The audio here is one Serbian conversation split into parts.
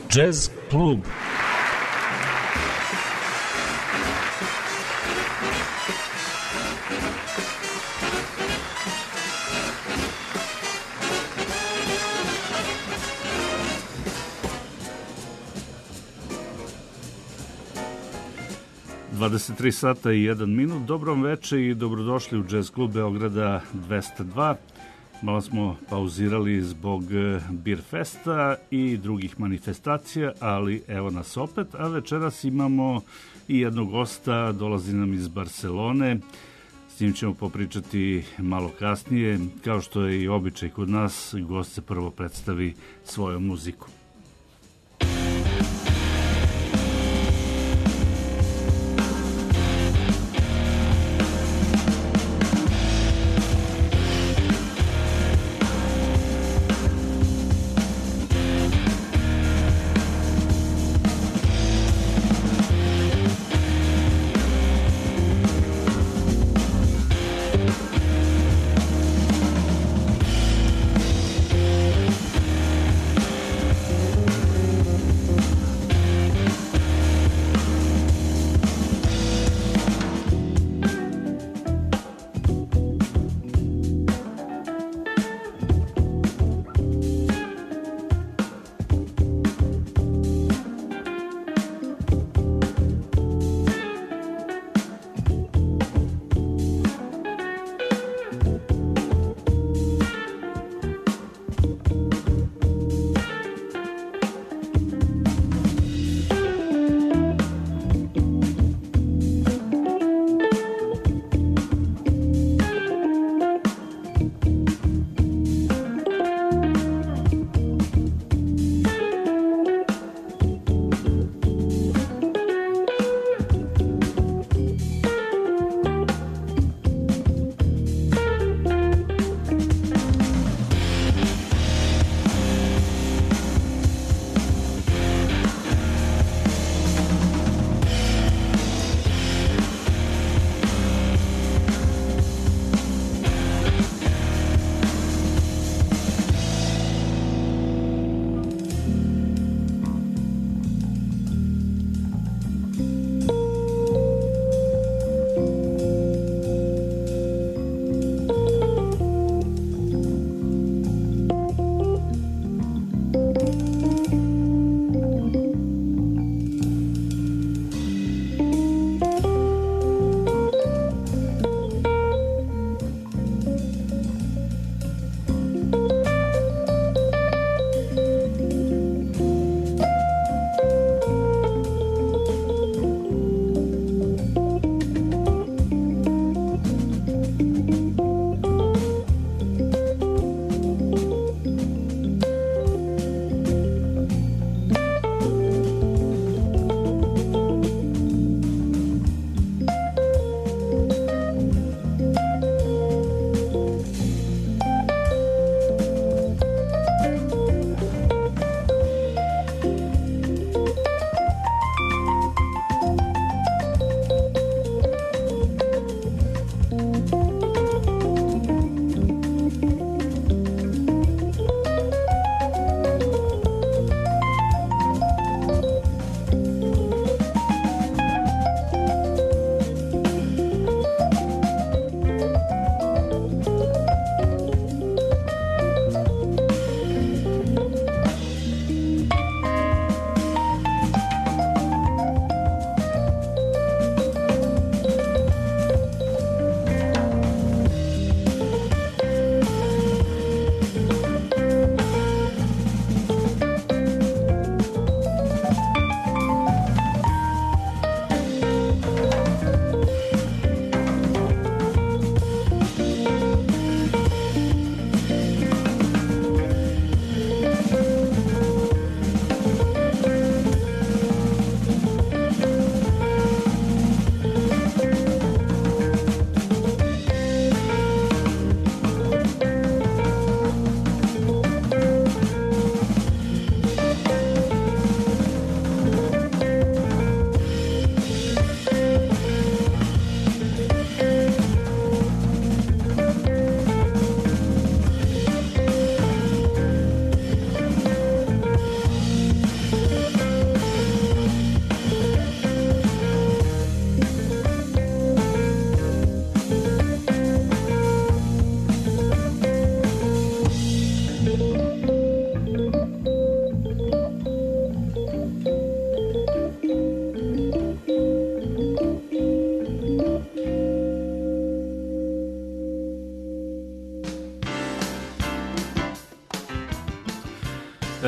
Jazz klub. Dvadeset sata i 1 minut. Dobrom veče i dobrodošli u Jazz klub Beograda 202. Malo smo pauzirali zbog Beer Festa i drugih manifestacija, ali evo nas opet, a večeras imamo i jednog gosta, dolazi nam iz Barcelone, s njim ćemo popričati malo kasnije. Kao što je i običaj kod nas, gost se prvo predstavi svojom muziku.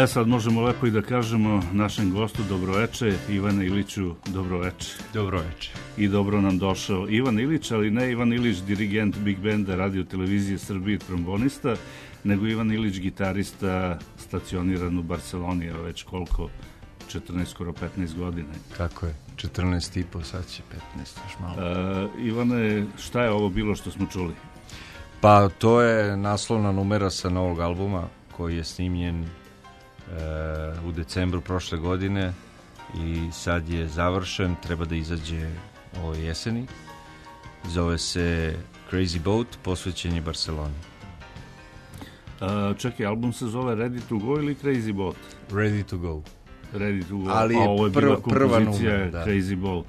sad možemo lepo i da kažemo našem gostu dobroveče, Ivane Iliću, dobroveče. Dobroveče. I dobro nam došao Ivan Ilić, ali ne Ivan Ilić, dirigent Big Benda Radio Televizije Srbije, trombonista, nego Ivan Ilić, gitarista, stacioniran u Barceloni, a već koliko? 14, skoro 15 godina. Tako je, 14 i po, sad će 15, još malo. Ivane, šta je ovo bilo što smo čuli? Pa to je naslovna numera sa novog albuma koji je snimljen u decembru prošle godine i sad je završen, treba da izađe ove jeseni. Zove se Crazy Boat, posvećen je Barceloni. Čekaj, album se zove Ready to Go ili Crazy Boat? Ready to Go. Ready to Go, ali je ovo je bila kompozicija numera, da. Crazy Boat.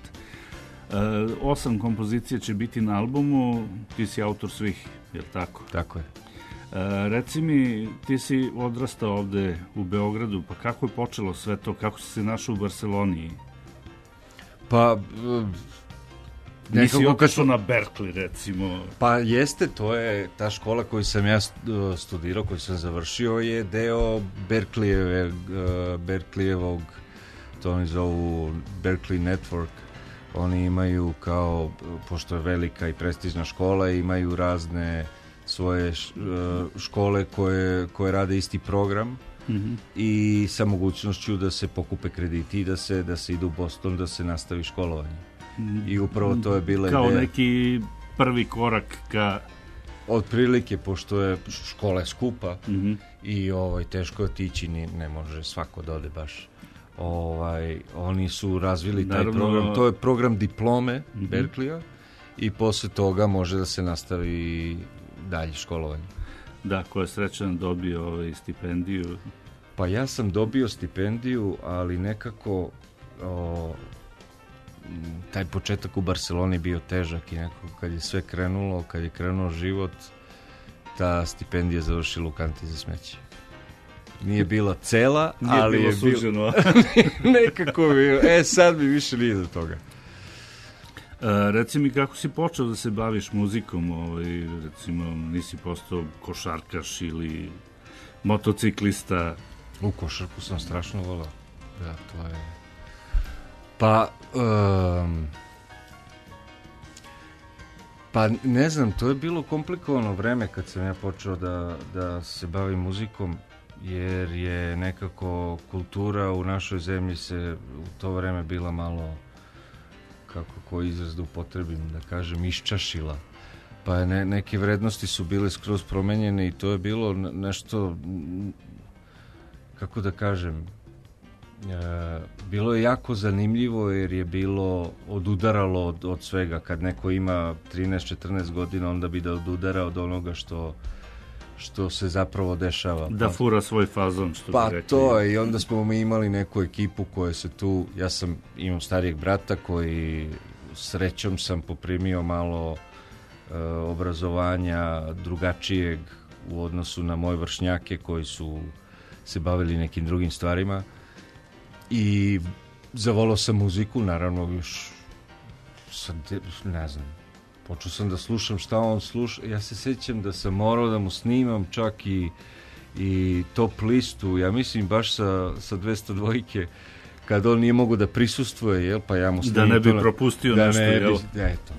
8 kompozicija će biti na albumu, ti si autor svih, je li tako? Tako je. Reci mi, ti si odrastao ovde u Beogradu, pa kako je počelo sve to, kako si se našao u Barceloni? Pa nisi otišao na Berkeley, recimo? Pa jeste, to je ta škola koju sam ja studirao, koju sam završio, je deo Berkeleyevog, to oni zovu Berkeley Network. Oni imaju kao, pošto je velika i prestižna škola, imaju razne svoje škole koje rade isti program, i sa mogućnošću da se pokupe krediti i da se ide u Boston, da se nastavi školovanje. I upravo to je bila kao ideja. neki prvi korak ka... Otprilike, pošto je škola skupa i teško otići, ne može svako da ode baš. Oni su razvili taj program, to je program diplome Berkeleya i posle toga može da se nastavi dalje školovanje. Da, ko je srećan dobio stipendiju? Pa ja sam dobio stipendiju, ali nekako taj početak u Barceloni bio težak i nekako kad je sve krenulo, kad je krenuo život, ta stipendija završila u kanti za smeće. Nije bila cela, ali je bilo nekako bilo. Sad mi više nije do toga. Reci mi, kako si počeo da se baviš muzikom? Recimo, nisi postao košarkaš ili motociklista? U košarku sam strašno volao. Da, to je... Pa ne znam, to je bilo komplikovano vreme kad sam ja počeo da se bavim muzikom, jer je nekako kultura u našoj zemlji se u to vreme bila malo, kako koji izraz da upotrebim, da kažem, iščašila. Pa neke vrednosti su bile skroz promenjene i to je bilo nešto, kako da kažem, bilo je jako zanimljivo jer je bilo odudaralo od svega. Kad neko ima 13-14 godina, onda bi da odudara od onoga što se zapravo dešava. Da fura svoj fazon, što pa bi rekli. To je, i onda smo mi imali neku ekipu koja se tu, imam starijeg brata koji srećom sam poprimio malo obrazovanja drugačijeg u odnosu na moje vršnjake koji su se bavili nekim drugim stvarima, i zavolao sam muziku, naravno još sad, ne znam, počeo sam da slušam šta on sluša. Ja se sjećam da sam morao da mu snimam čak i top listu, ja mislim baš sa 202-ke, kad on nije mogu da prisustvuje, pa ja mu snimam. Da ne bi propustio da nešto, jel? Eto.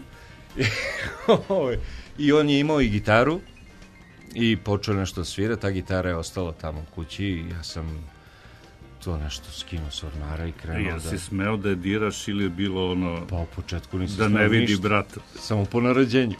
I on je imao i gitaru i počeo nešto svira, ta gitara je ostala tamo u kući i ja sam to nešto skinuo s ormara i krenuo da... si smeo da je diraš ili je bilo ono... Pa u početku nisam da ne vidi ništa, brat. Samo po naređenju.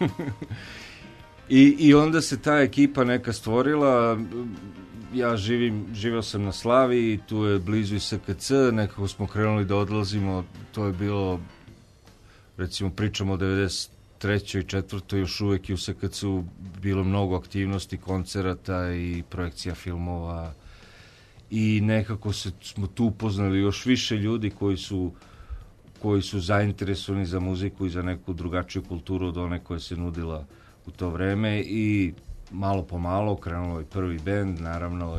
I onda se ta ekipa neka stvorila. Ja živio sam na Slaviji, tu je blizu i SKC, nekako smo krenuli da odlazimo, to je bilo, recimo pričamo o 93. i 4. još uvek i u SKC-u bilo mnogo aktivnosti, koncerata i projekcija filmova, i nekako smo tu upoznali još više ljudi koji su zainteresovani za muziku i za neku drugačiju kulturu od one koja se nudila u to vreme, i malo po malo krenulo i prvi bend, naravno,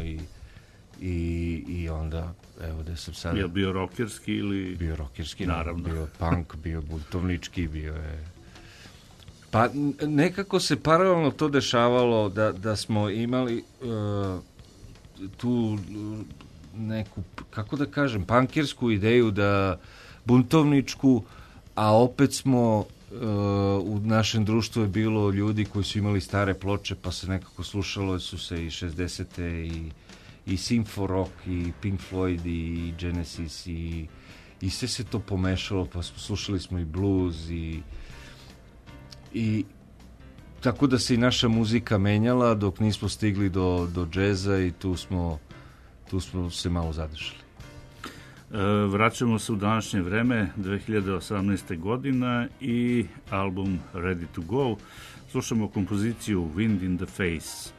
i onda, evo gde sam sad. Je bio rokerski ili... Bio rokerski, naravno. Bio punk, bio buntovnički, bio je... Pa nekako se paralelno to dešavalo da smo imali tu neku, kako da kažem, pankersku ideju, da buntovničku, a opet smo u našem društvu je bilo ljudi koji su imali stare ploče, pa se nekako slušalo su se i 60. i Symphony Rock i Pink Floyd i Genesis i sve se to pomešalo, pa slušali smo i blues i tako da se i naša muzika menjala dok nismo stigli do džeza i tu smo se malo zadržali. Vraćamo se u današnje vreme, 2018. godina i album Ready to Go. Slušamo kompoziciju Wind in the Face.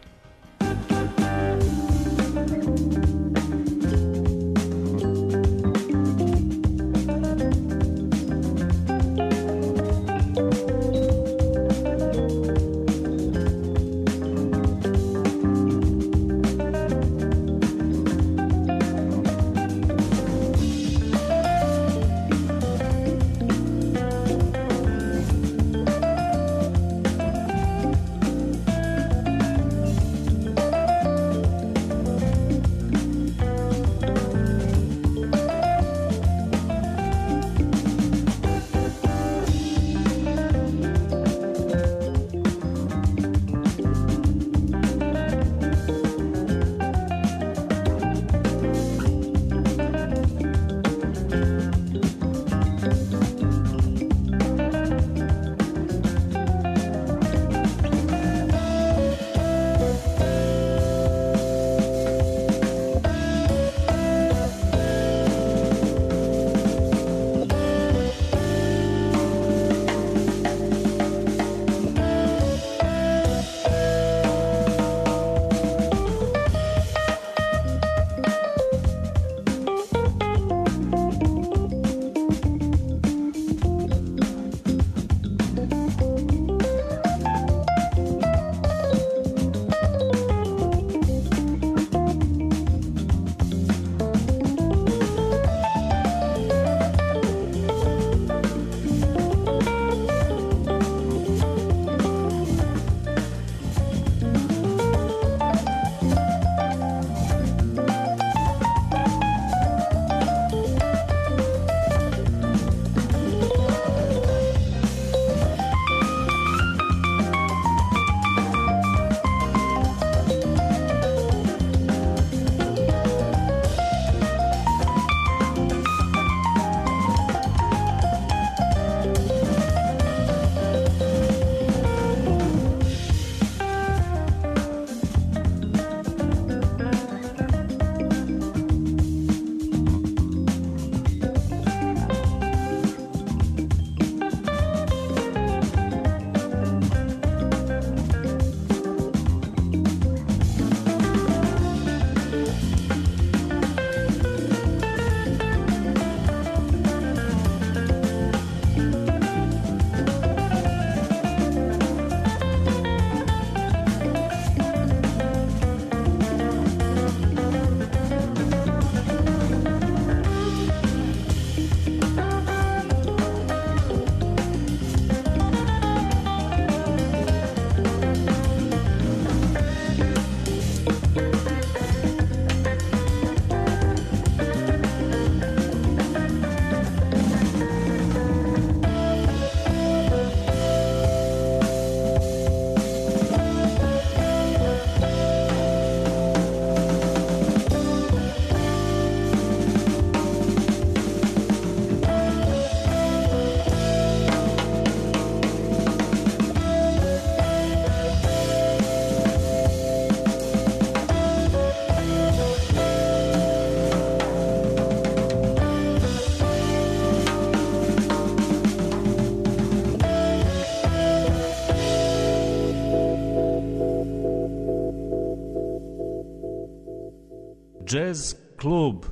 Jazz klub.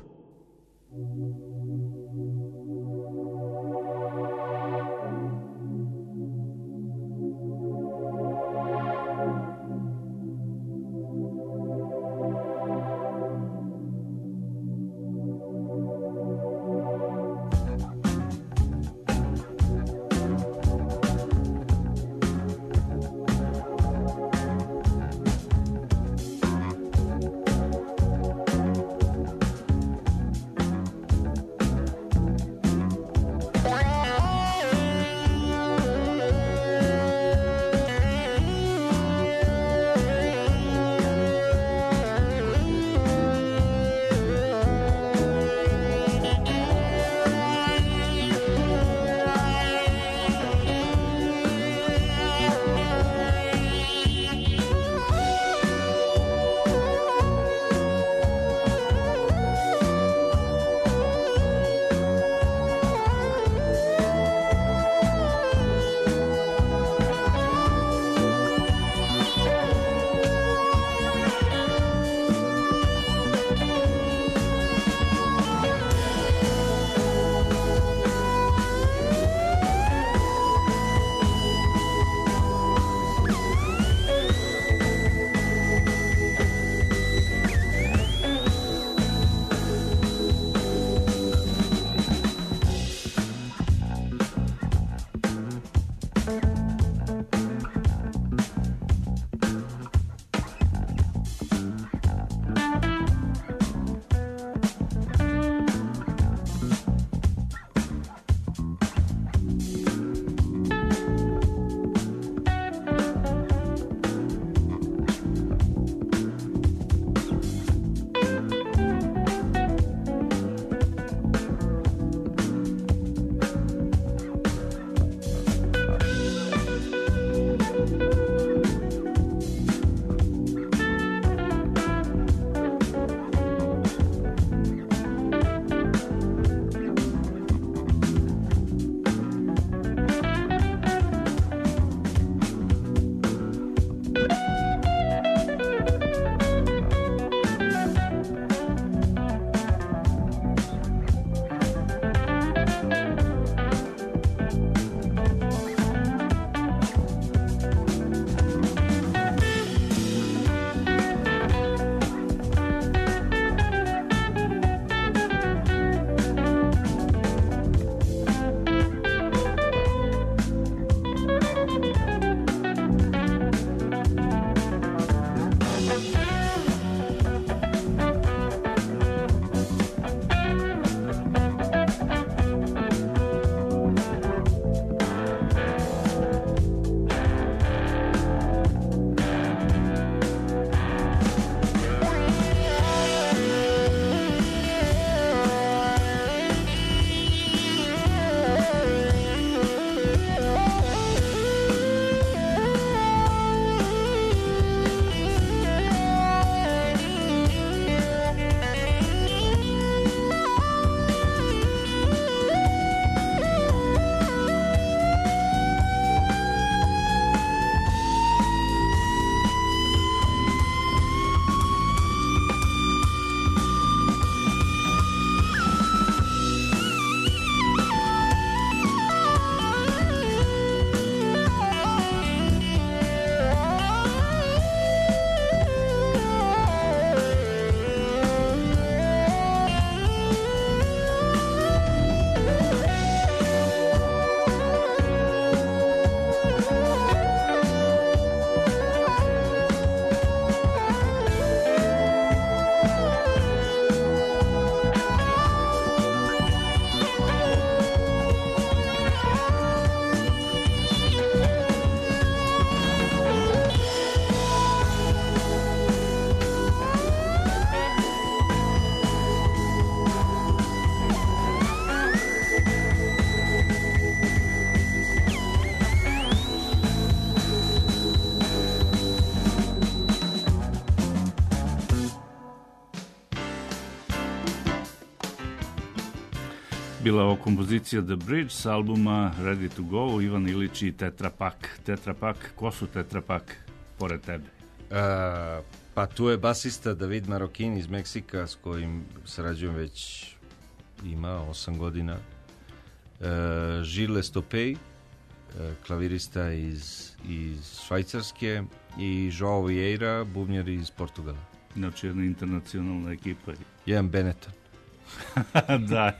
Bila ovo kompozicija The Bridge s albuma Ready to Go, Ivan Ilić i Tetra Pak. Tetra Pak, ko su Tetra Pak pored tebe? Pa tu je basista David Marokin iz Meksika s kojim sarađujem već ima 8 godina. Gilles Topey, klavirista iz Švajcarske i Joao Vieira, bubnjar iz Portugala. Znači jedna internacionalna ekipa. Jedan Benetton. Da.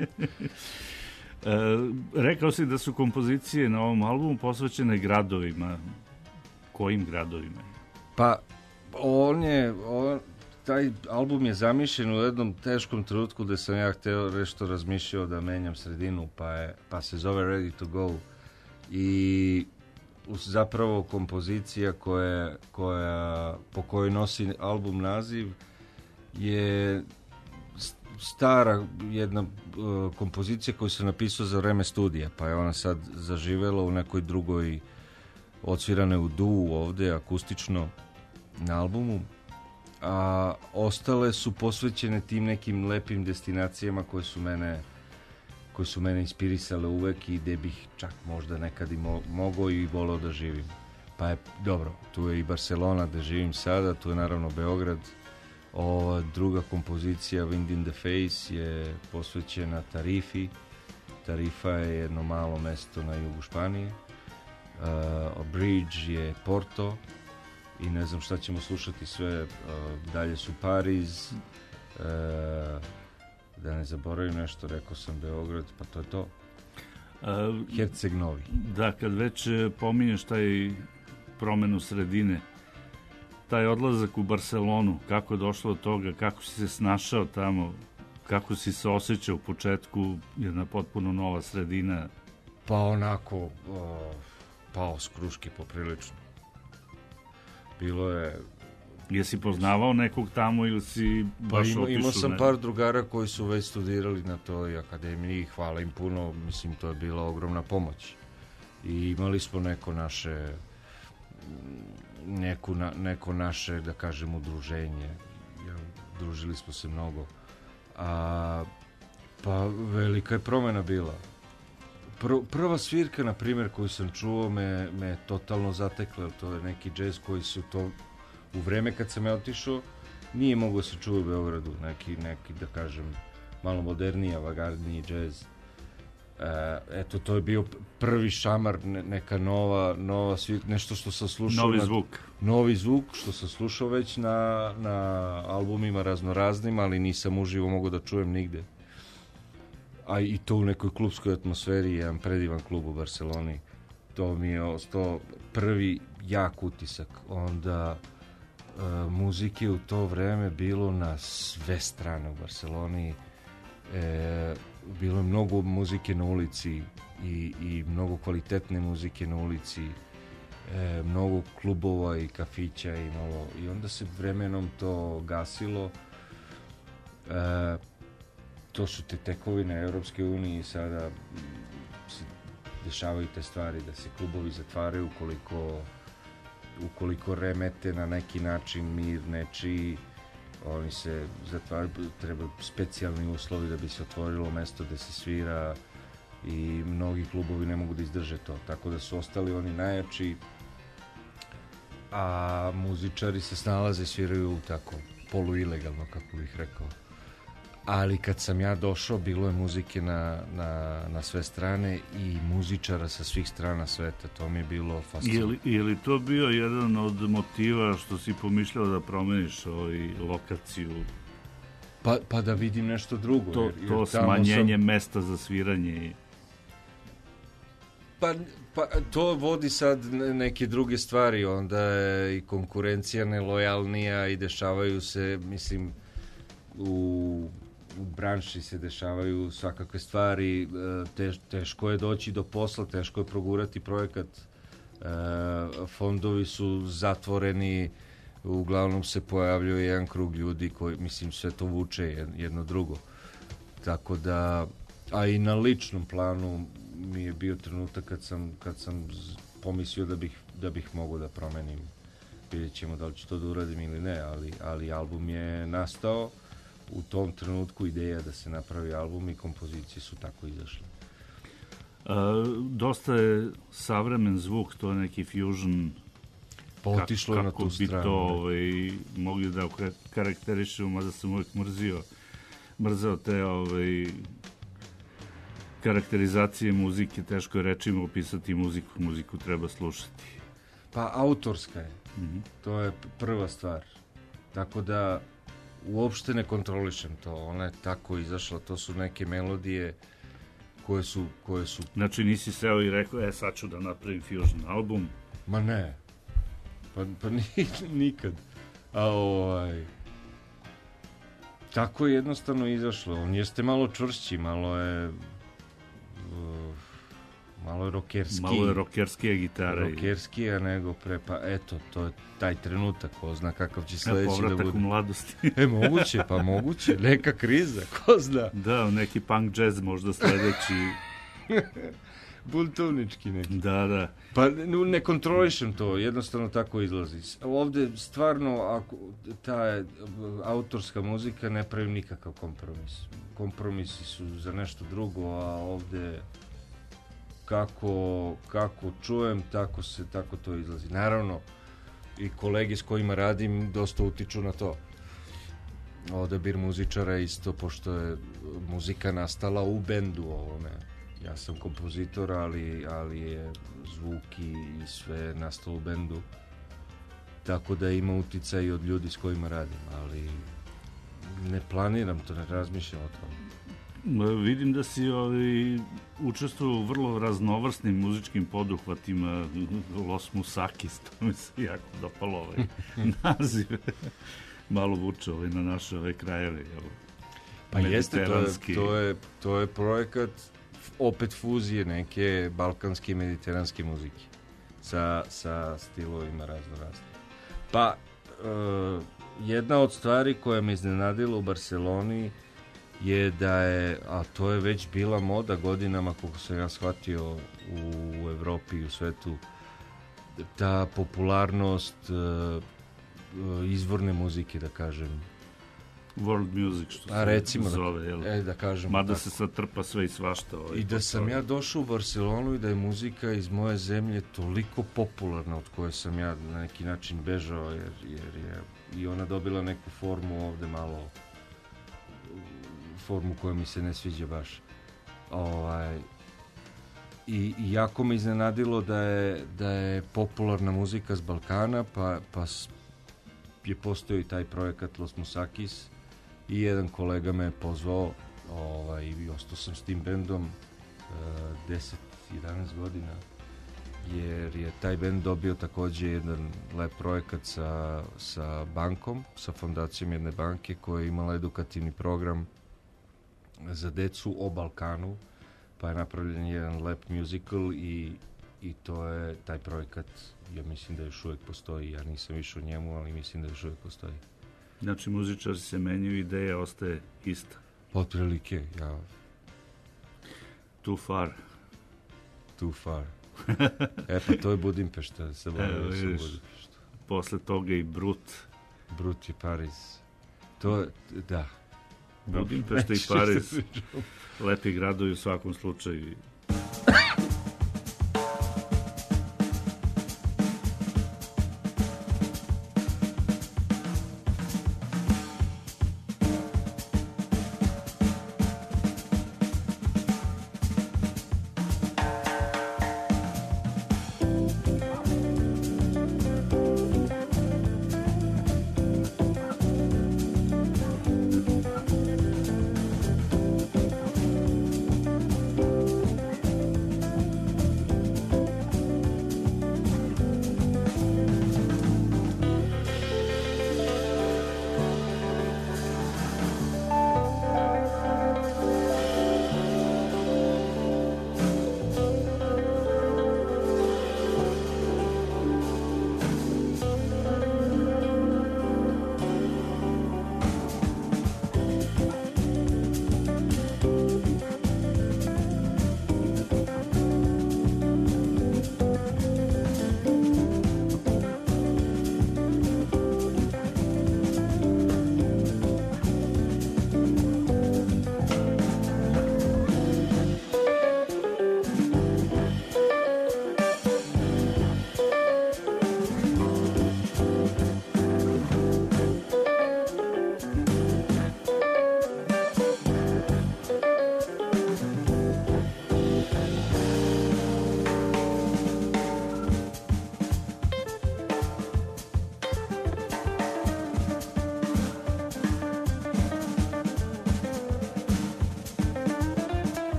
Rekao si da su kompozicije na ovom albumu posvećene gradovima. Kojim gradovima? Pa, taj album je zamišljen u jednom teškom trenutku da sam ja hteo nešto razmišljao da menjam sredinu, pa se zove Ready to Go. I zapravo kompozicija po kojoj nosi album naziv je stara jedna kompozicija koju sam napisao za vreme studija, pa je ona sad zaživela u nekoj drugoj, odsvirane u duo ovde, akustično na albumu, a ostale su posvećene tim nekim lepim destinacijama koje su mene inspirisale uvek i gde bih čak možda nekad i mogao i voleo da živim. Pa je dobro, tu je i Barcelona gde živim sada, tu je naravno Beograd. Ova druga kompozicija Wind in the Face je posvećena Tarifi. Tarifa je jedno malo mesto na jugu Španije. Bridge je Porto i ne znam šta ćemo slušati sve. Dalje su Pariz, da ne zaboravim nešto, rekao sam Beograd, pa to je to. Herceg Novi. Da, kad već pominješ taj promenu sredine, taj odlazak u Barcelonu, kako je došlo od toga, kako si se snašao tamo, kako si se osjećao u početku, jedna potpuno nova sredina? Pa onako, pao s kruške poprilično. Bilo je... Jesi poznavao nekog tamo ili si baš otišao? Imao sam par drugara koji su već studirali na toj akademiji, hvala im puno, mislim to je bila ogromna pomoć. I imali smo neko naše, da kažem, udruženje. Družili smo se mnogo. Pa velika je promena bila. Prva svirka, na primjer, koju sam čuo me totalno zatekla. To je neki džez koji su to u vreme kad sam ja otišao nije mogao se čuo u Beogradu. Neki, da kažem, malo moderniji, avangardniji džez. Eto, to je bio prvi šamar, neka nova svirka, nešto što sam slušao. Novi zvuk, što sam slušao već na albumima raznoraznim, ali nisam uživo mogao da čujem nigde. A i to u nekoj klubskoj atmosferi, jedan predivan klub u Barceloni. To mi je ostao prvi jak utisak. Onda muzike u to vreme bilo na sve strane u Barceloni. Bilo je mnogo muzike na ulici i mnogo kvalitetne muzike na ulici, mnogo klubova i kafića i onda se vremenom to gasilo. To su te tekovine Europske unije i sada se dešavaju te stvari da se klubovi zatvaraju ukoliko remete na neki način mir nečiji. Oni se zatvaraju, treba specijalni uslovi da bi se otvorilo mesto gde se svira i mnogi klubovi ne mogu da izdrže to, tako da su ostali oni najjači, a muzičari se snalaze i sviraju tako poluilegalno, kako bih rekao. Ali kad sam ja došao, bilo je muzike na sve strane i muzičara sa svih strana sveta. To mi je bilo fascinantno. Je li to bio jedan od motiva što si pomišljao da promeniš lokaciju? Pa da vidim nešto drugo. To smanjenje mesta za sviranje. Pa to vodi sad neke druge stvari. Onda je i konkurencija nelojalnija i dešavaju se, mislim, u branši se dešavaju svakakve stvari, teško je doći do posla, teško je progurati projekat, fondovi su zatvoreni, uglavnom se pojavljuje jedan krug ljudi koji, mislim, sve to vuče jedno drugo. Tako da, a i na ličnom planu mi je bio trenutak kad sam pomislio da bih mogao da promenim. Vidjet ćemo da li ću to da uradim ili ne, ali album je nastao. u tom trenutku ideja da se napravi album i kompozicije su tako izašle. Dosta je savremen zvuk, to je neki fusion. Pa otišlo je na tu stranu. Kako bi to mogli da karakterišemo, mada sam uvijek mrzeo te karakterizacije muzike, teško je rečima opisati muziku treba slušati. Pa autorska je, to je prva stvar, tako da uopšte ne kontrolišem to, ona je tako izašla, to su neke melodije koje su... Znači nisi seo i rekao, sad ću da napravim fusion album? Ma ne, pa nikad, tako je jednostavno izašlo, on jeste malo čvršći, malo je rokerski. Malo je rokerskije gitare. Rokerskija nego pre, pa eto, to je taj trenutak, ko zna kakav će sledeći da bude. Povratak u mladosti. Moguće, neka kriza, ko zna. Da, neki punk jazz možda sledeći. Buntovnički neki. Da. Pa ne kontrolišem to, jednostavno tako izlazi. Ovde stvarno, ako ta autorska muzika ne pravi nikakav kompromis. Kompromisi su za nešto drugo, a ovde kako čujem, tako to izlazi. Naravno, i kolege s kojima radim dosta utiču na to. Odabir muzičara isto, pošto je muzika nastala u bendu ovome. Ja sam kompozitor, ali je zvuk i sve nastalo u bendu. Tako da ima uticaj od ljudi s kojima radim, ali ne planiram to, ne razmišljam o tome. Vidim da si učestvovao u vrlo raznovrsnim muzičkim poduhvatima. Los Musakis, to mi se jako dopalo naziv. Malo vuče na naše krajeve. Pa jeste, to je projekat opet fuzije neke balkanske i mediteranske muzike sa stilovima razno. Pa jedna od stvari koja me iznenadila u Barseloni je da je, a to je već bila moda godinama, koliko sam ja shvatio u Evropi i u svetu, ta popularnost izvorne muzike, da kažem. World music, što se recimo, zove, da kažem. Mada se sad trpa sve i svašta. I da sam ja došao u Barcelonu i da je muzika iz moje zemlje toliko popularna, od koje sam ja na neki način bežao, jer je i ona dobila neku formu ovde malo, formu koja mi se ne sviđa baš. I jako me iznenadilo da je popularna muzika s Balkana, pa je postojao i taj projekat Los Musakis i jedan kolega me je pozvao i ostao sam s tim bendom 10-11 godina, jer je taj bend dobio takođe jedan lep projekat sa bankom, sa fondacijom jedne banke koja je imala edukativni program za decu o Balkanu, pa je napravljen jedan lep musical i to je taj projekat, ja mislim da još uvijek postoji, ja nisam išao njemu, ali mislim da još uvijek postoji. Znači muzičari se menjaju, ideja ostaje ista. Otprilike, ja. Too far. Pa to je Budimpešta, se bavio sam Budimpeštu. Posle toga i Brut je Pariz. To, da. Budimpešta i Pariz. Lepi gradovi u svakom slučaju.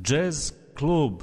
Jazz klub.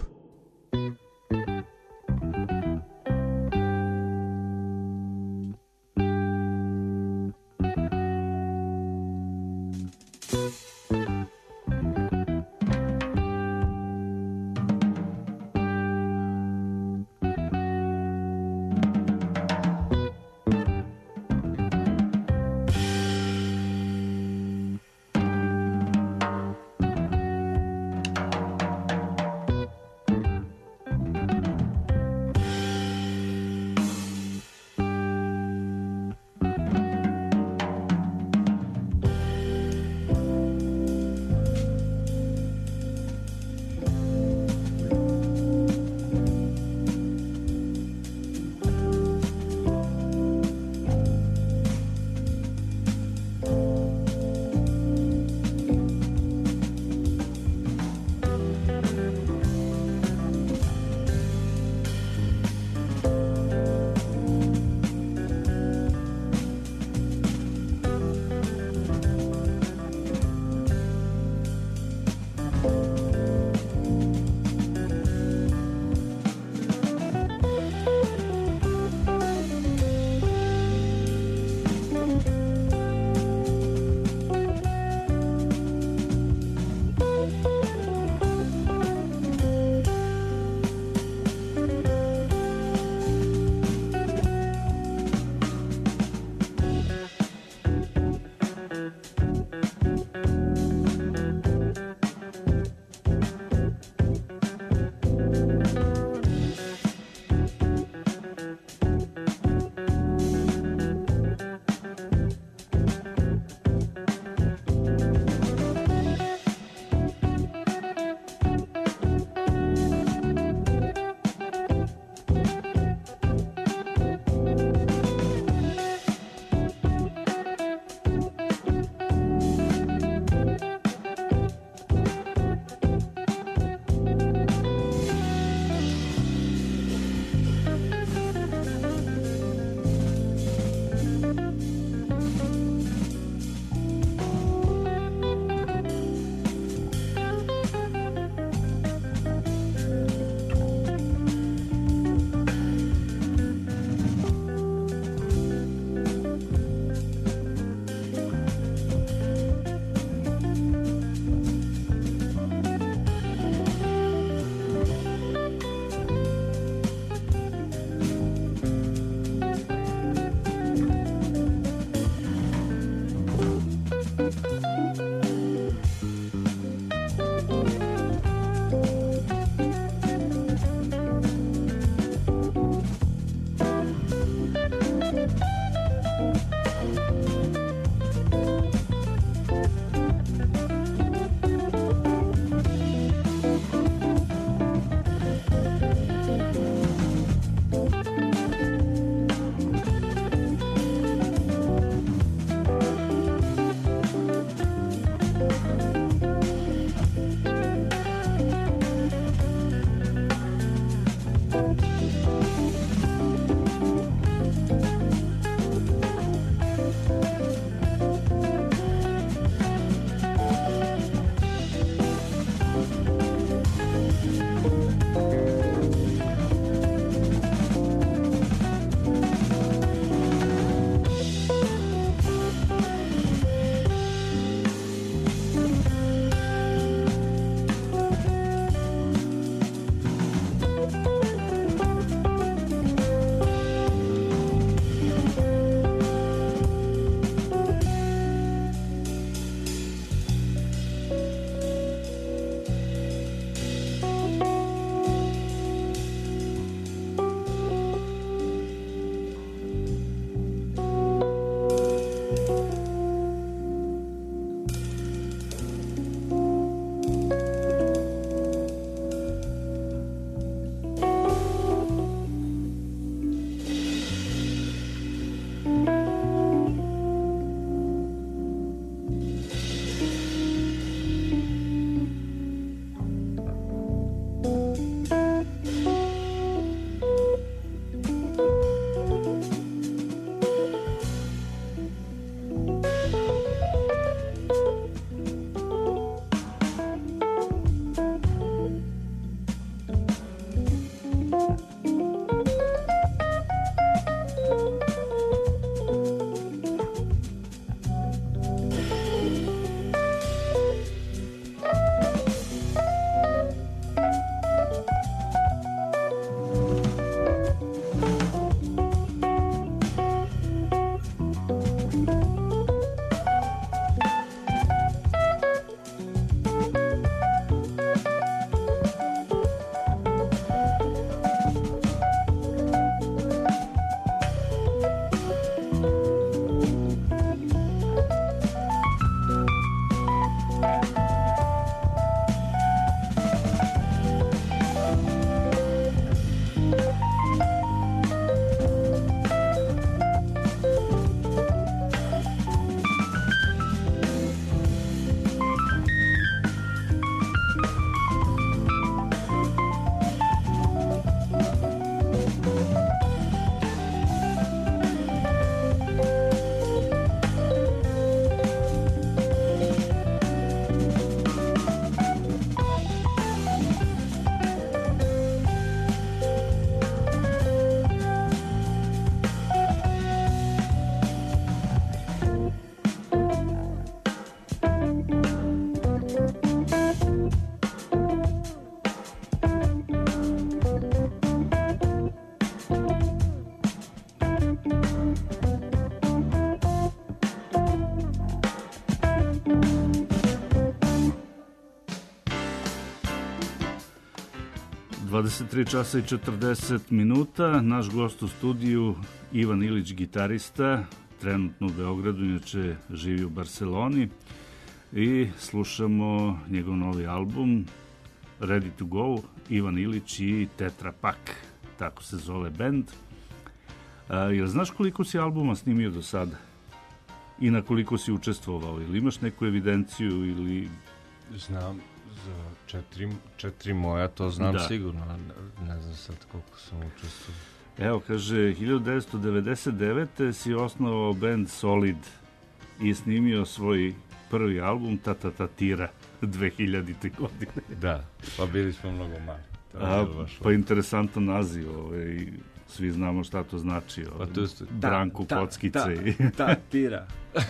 23 časa i 40 minuta. Naš gost u studiju Ivan Ilić, gitarista, trenutno u Beogradu, inače živi u Barceloni, i slušamo njegov novi album Ready to Go, Ivan Ilić i Tetra Pak, tako se zove bend. Jel znaš koliko si albuma snimio do sada? I na koliko si učestvovao? Ili imaš neku evidenciju ili... Znam, za četiri moja, to znam sigurno, ne znam sad koliko sam učestvovao. Evo, kaže, 1999. si osnovao band Solid i snimio svoj prvi album Tira 2000. godine. Da, pa bili smo mnogo mali. Pa interesantan naziv, svi znamo šta to znači. Pa tu Branku, kockice. Tira.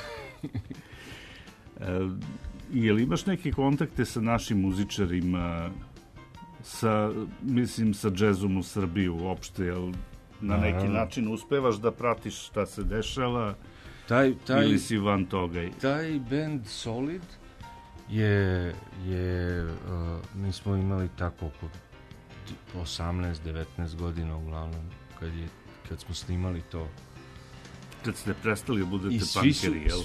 Je li imaš neke kontakte sa našim muzičarima, sa džezom u Srbiji uopšte, jel na neki način uspevaš da pratiš šta se dešava ili si van toga? Taj band Solid mi smo imali tako oko 18-19 godina uglavnom, kad smo snimali to. Kad ste prestali da budete punkeri, jel?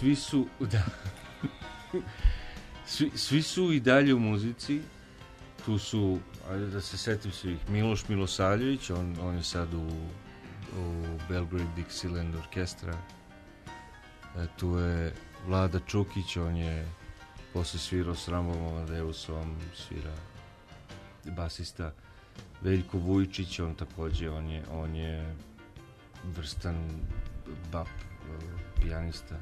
Svi su i dalje u muzici. Tu su, ajde da se setim svih, Miloš Milosavljević, on je sad u Belgrade Dixieland orkestra. Tu je Vlada Čukić, on je posle svirao s Rambom Amadeusom, svira basista. Veljko Vujčić, on takođe, on je vrstan bap pijanista.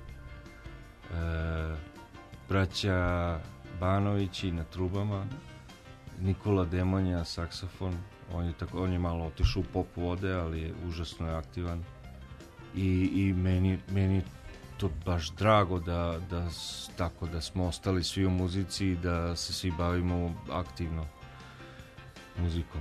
Braća Banovići na trubama, Nikola Demonja, saksofon, on je malo otišao u pop vode, ali je užasno aktivan. I meni to baš drago da smo ostali svi u muzici i da se svi bavimo aktivno muzikom.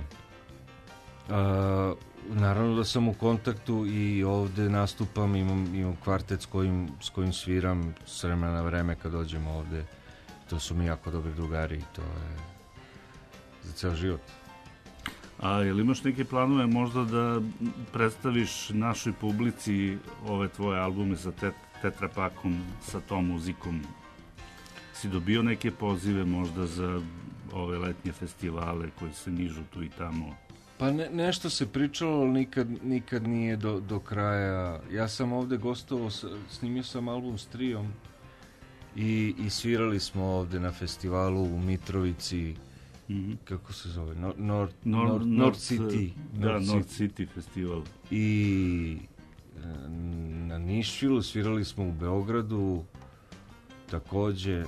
Naravno da sam u kontaktu i ovde nastupam, imam kvartet s kojim sviram s vremena na vreme kad dođemo ovde. To su mi jako dobri drugari i to je za ceo život. A je li imaš neke planove možda da predstaviš našoj publici ove tvoje albume sa Tetra Pakom, sa tom muzikom? Si dobio neke pozive možda za ove letnje festivale koji se nižu tu i tamo? Pa nešto se pričalo, ali nikad nije do kraja. Ja sam ovde gostovao, snimio sam album s Trijom i svirali smo ovde na festivalu u Mitrovici. Kako se zove? North City. Da, North City festival. I na Nišvilu svirali smo u Beogradu takođe.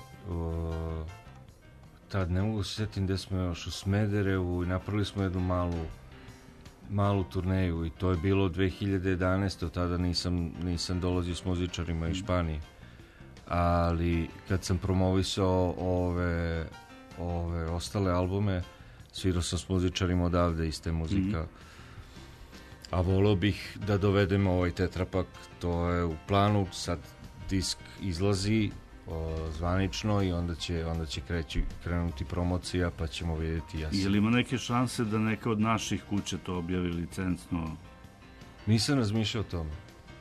Tad ne mogu se sjetiti gde smo još, u Smederevu, i napravili smo jednu malu turneju i to je bilo 2011. Od tada nisam dolazio s muzičarima iz Španije. Ali kad sam promovisao ove ostale albume, svirao sam s muzičarima odavde iz te muzika. A voleo bih da dovedemo ovaj Tetra Pak, to je u planu, sad disk izlazi zvanično i onda će krenuti promocija, pa ćemo vidjeti. Je li ima neke šanse da neka od naših kuća to objavi licencno? Nisam razmišljao o tome.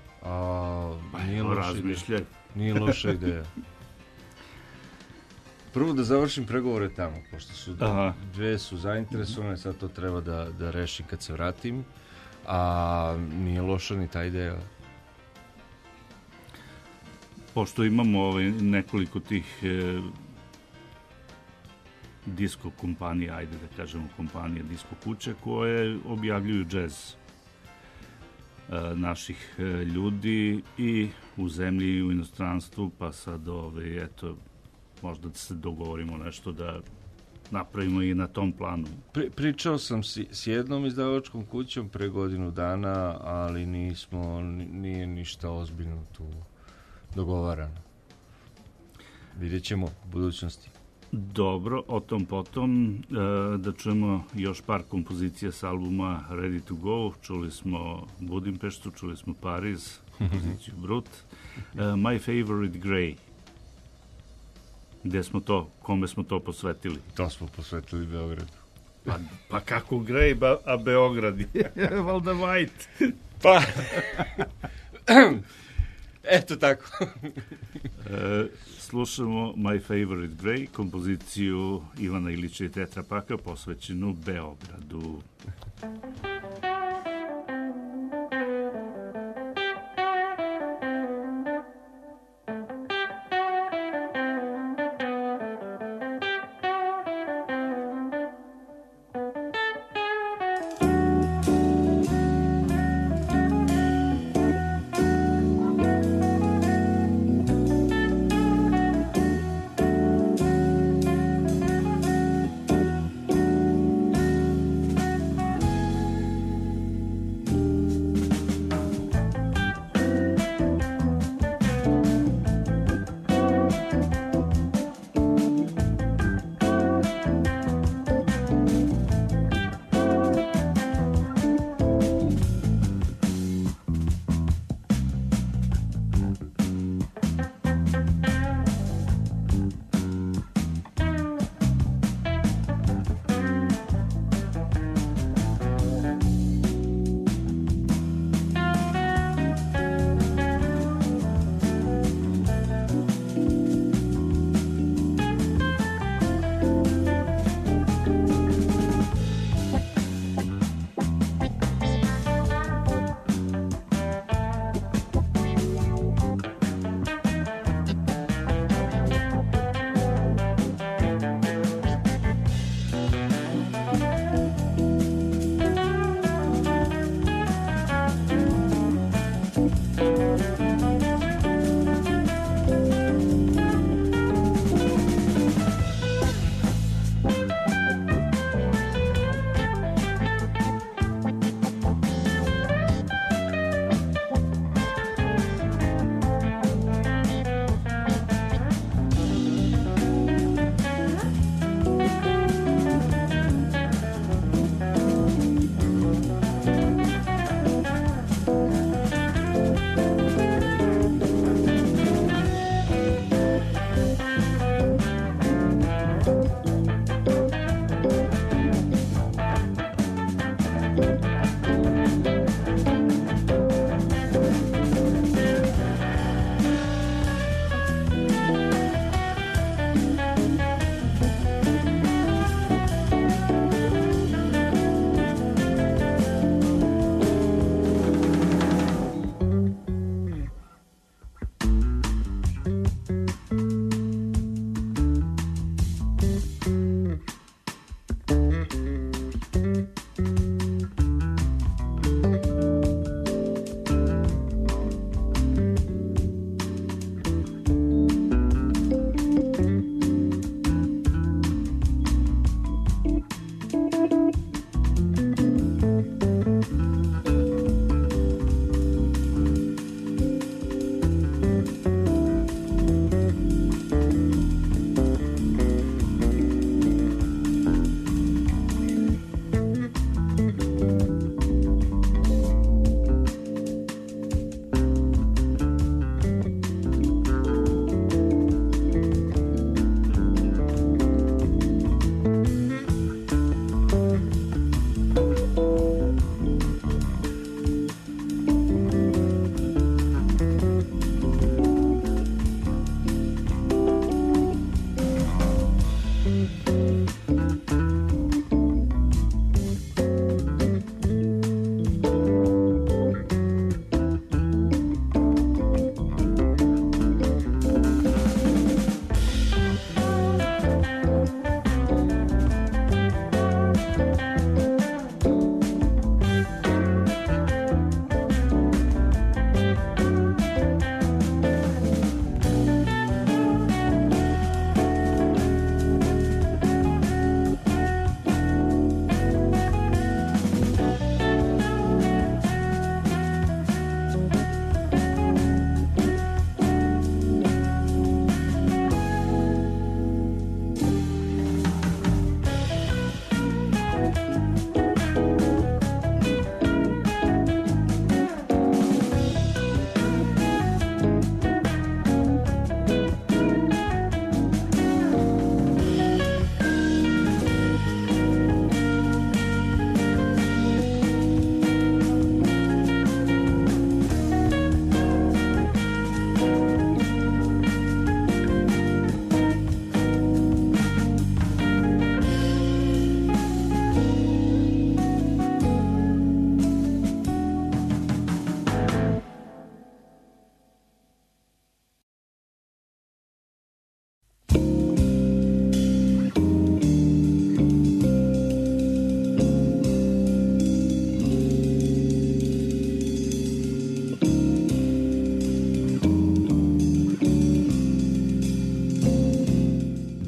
Nije loša ideja. Prvo da završim pregovore tamo, pošto su dve su zainteresovane, sad to treba da rešim kad se vratim, a nije loša ni ta ideja. Pošto imamo nekoliko tih disko kompanija, ajde da kažemo kompanije disko kuće, koje objavljuju džez naših ljudi i u zemlji i u inostranstvu, pa sad eto, možda da se dogovorimo nešto da napravimo i na tom planu. Pričao sam s jednom izdavačkom kućom pre godinu dana, ali nije ništa ozbiljno tu dogovarano. Vidjet ćemo u budućnosti. Dobro, o tom potom. Da čujemo još par kompozicija s albuma Ready to Go. Čuli smo Budimpeštu, čuli smo Pariz, kompoziciju Brut. My Favorite Grey. Gde smo to, kome smo to posvetili? To smo posvetili Beogradu. Pa kako Grejb, a Beograd je valda White. Pa, eto tako. Slušamo My Favorite Grey, kompoziciju Ivana Ilića i Tetra Paka posvećenu Beogradu.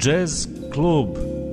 Jazz klub.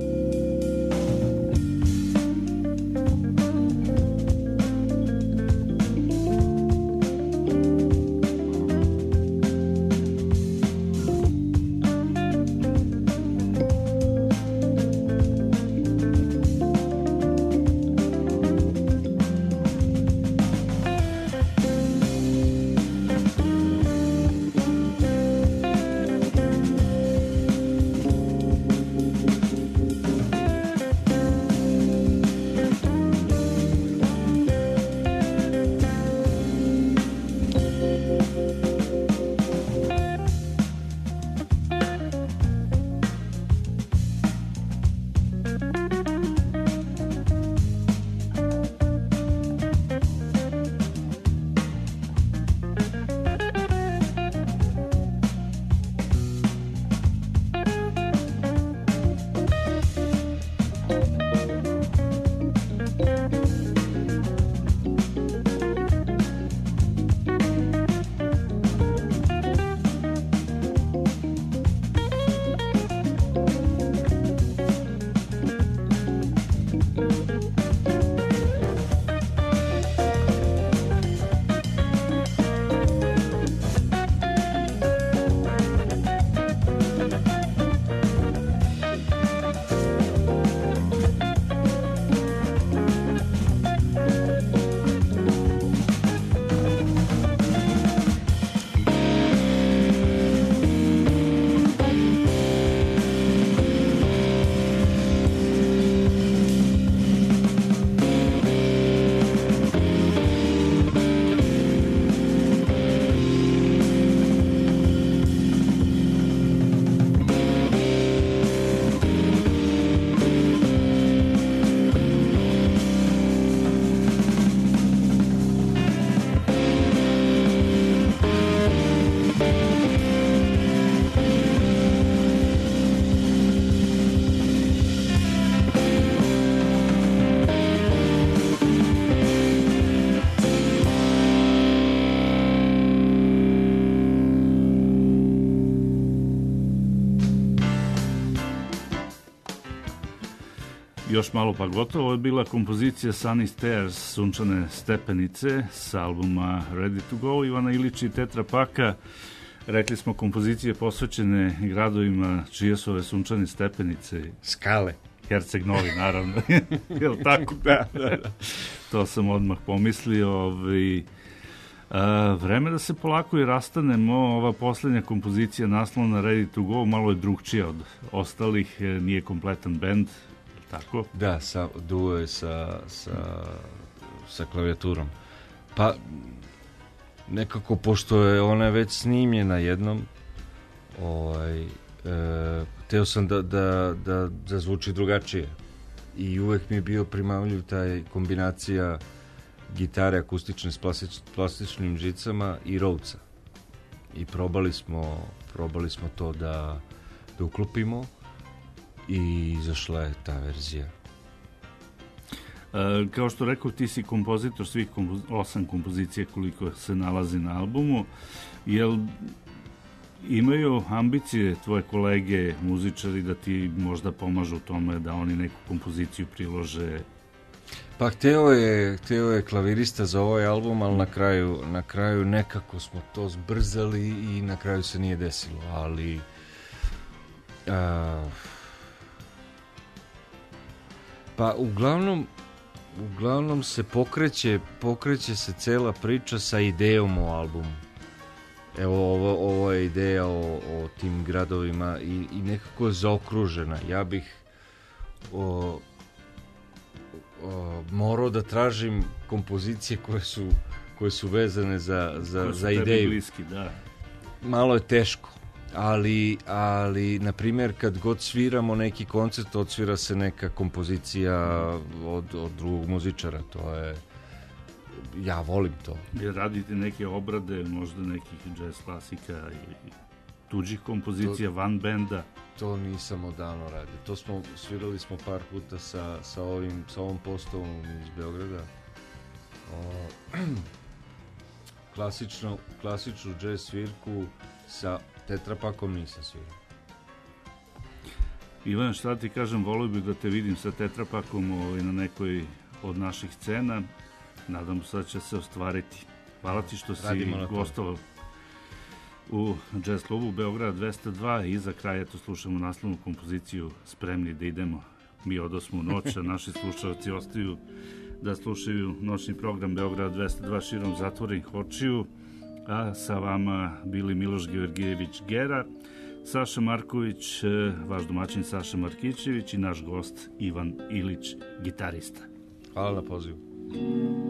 Još malo pa gotovo je bila kompozicija Sunny Stairs, Sunčane stepenice, s albuma Ready to Go, Ivana Ilića i Tetra Paka. Rekli smo kompozicije posvećene gradovima čije su ove sunčane stepenice. Skale. Herceg Novi, naravno. Jel tako? Da. To sam odmah pomislio. Vreme da se polako i rastanemo. Ova posljednja kompozicija naslovna Ready to Go malo je drugčija od ostalih, nije kompletan bend. Tako? Da, duo je sa klavijaturom. Pa, nekako, pošto je ona već snimljena jednom, hteo sam da zvuči drugačije. I uvek mi je bio primamljiv taj kombinacija gitare akustične s plastičnim žicama i Rhodesa. I probali smo to da uklopimo. I izašla je ta verzija. Kao što rekao, ti si kompozitor svih 8 kompozicija koliko se nalazi na albumu. Jel imaju ambicije tvoje kolege muzičari da ti možda pomažu u tome da oni neku kompoziciju prilože? Pa hteo je klavirista za ovaj album, ali na kraju nekako smo to zbrzali i na kraju se nije desilo, ali pa uglavnom se pokreće se cela priča sa idejom o albumu. Evo, ovo je ideja o tim gradovima i nekako je zaokružena. Ja bih morao da tražim kompozicije koje su vezane za ideju. Bliski, da. Malo je teško. Ali na primjer, kad god sviramo neki koncert, odsvira se neka kompozicija od drugog muzičara. To je, ja volim to. Radite neke obrade, možda nekih jazz klasika i tuđih kompozicija, van benda? To nisam odavno radio. Svirali smo par puta sa ovom postavom iz Beograda. Klasičnu jazz svirku sa Tetra Pakom nisam svirao. Ivan, šta ti kažem, volio bih da te vidim sa tetrapakom na nekoj od naših scena. Nadam se da će se ostvariti. Hvala ti što si gostovao u Jazz klubu Beograd 202 i za kraj eto slušamo naslovnu kompoziciju Spremni da idemo. Mi odosmo u noć, a naši slušalci ostaju da slušaju noćni program Beograd 202 širom zatvorenih očiju, a sa vama bili Miloš Georgijević Gera, Saša Marković, vaš domaćin Saša Markićević i naš gost Ivan Ilić, gitarista. Hvala na pozivu.